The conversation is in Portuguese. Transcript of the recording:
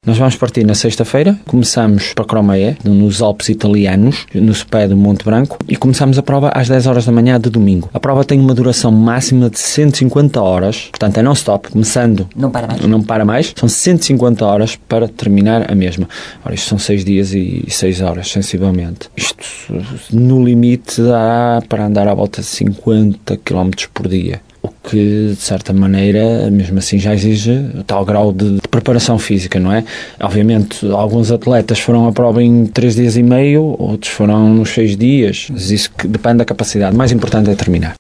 Nós vamos partir na sexta-feira, começamos para Cromeia, nos Alpes italianos, no sopé do Monte Branco, e começamos a prova às 10 horas da manhã de domingo. A prova tem uma duração máxima de 150 horas, portanto é non-stop, começando... Não para mais. Não para mais. São 150 horas para terminar a mesma. Ora, isto são 6 dias e 6 horas, sensivelmente. Isto, no limite, dá para andar à volta de 50 km por dia. O que, de certa maneira, mesmo assim já exige tal grau de preparação física, não é? Obviamente, alguns atletas foram à prova em 3 dias e meio, outros foram nos 6 dias. Mas isso que depende da capacidade. O mais importante é terminar.